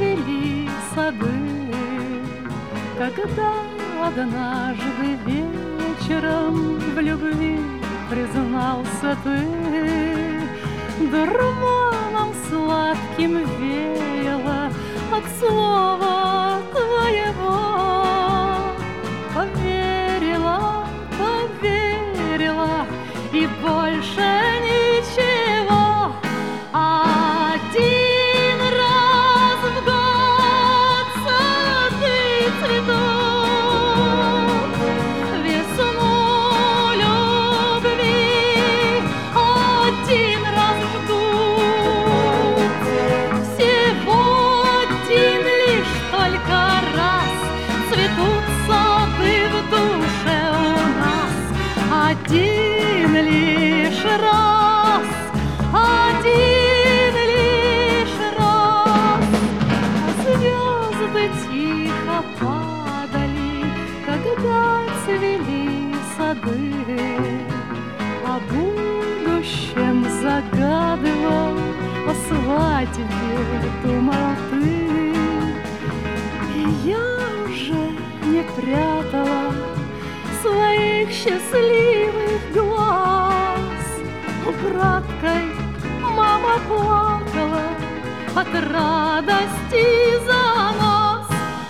цвели сады. Когда однажды вечером в любви признался ты, дурманом сладким веяло от слова твоего. Поверила, поверила, и больше ничего. Один раз в год сады цветут, весну любви один раз ждут. Всего один лишь только раз цветут сады в душе у нас. Один лишь раз, один лишь раз. Звезды тихо падали, когда цвели сады. О будущем загадывал, о свадьбе думал ты. И я уже не прятала своих счастливых глаз. Украдкой мама плакала от радости за нас.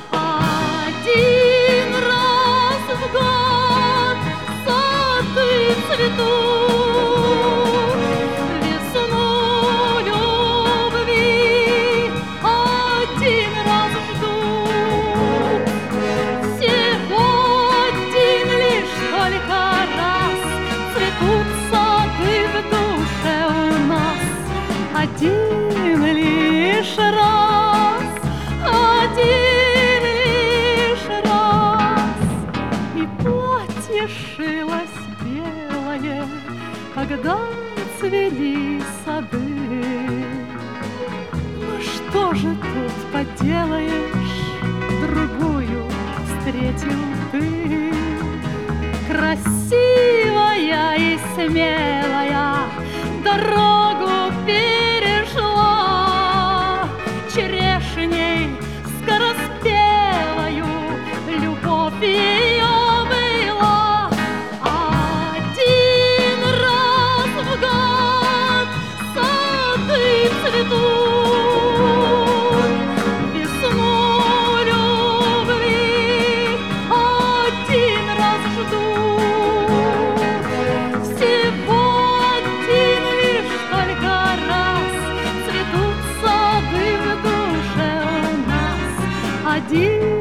Один раз в год сады цветут, весну любви один раз ждут. Всего один лишь только раз цветут сады в душе у нас. Один лишь раз, один лишь раз. И платье шилось белое, когда цвели сады. Ну что же тут поделаешь, другую встретил ты. Красивая и смелая дорогу перешла, черешней скороспелою любовь ее была. Один раз в год сады цветут, весну любви один раз ждут. Всего один лишь только раз цветут сады в душе у нас. Один